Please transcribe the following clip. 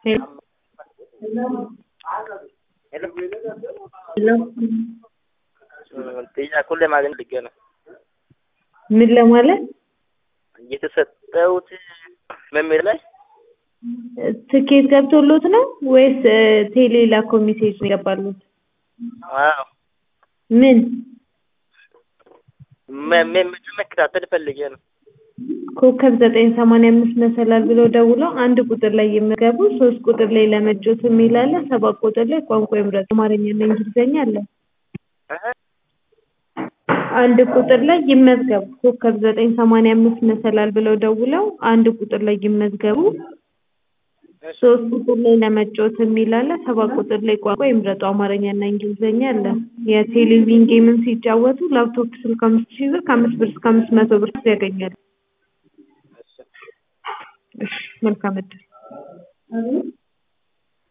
Hello. ጥያቄ ለማግኘት ልገ ነው ምን ለማለት እየተሰጠውት መምህር ላይ ትኬት ገብቶሎት ነው ወይስ ቴሌ ላኮ ሜሴጅ ነው የገባሉት? አዎ ምን መከታተል ፈልጌ ነው። ኮከብ 985 መሰላል ብለው ደውለው አንድ ቁጥር ላይ ይመገቡ 3 ቁጥር ላይ ለመጮት የሚላለ 7 ቁጥር ላይ ቋንቋ ይምረጡ አማርኛና እንግሊዘኛ አለ። አንድ ቁጥር ላይ ይመዝገቡ ኮከብ 985 መሰላል ብለው ደውለው አንድ ቁጥር ላይ ይመዝገቡ 3 ቁጥር ላይ ለመጮት የሚላለ 7 ቁጥር ላይ ቋንቋ ይምረጡ አማርኛና እንግሊዘኛ አለ። የቴሌቪዥን ጌምን ሲጫወቱ ላፕቶፕ ስልክ 5000 ብር ከ5 ብር እስከ 500 ብር ያገኛሉ። መልካም እድል